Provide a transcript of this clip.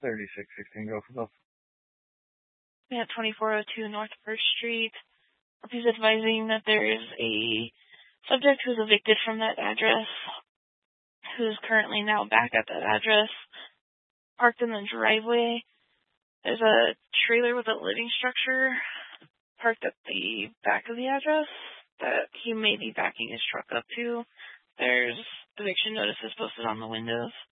3616, go for both. At 2402 North 1st Street. He's advising that there is a subject who's evicted from that address, who's currently now back at that address, parked in the driveway. There's a trailer with a living structure parked at the back of the address that he may be backing his truck up to. There's eviction notices posted on the windows.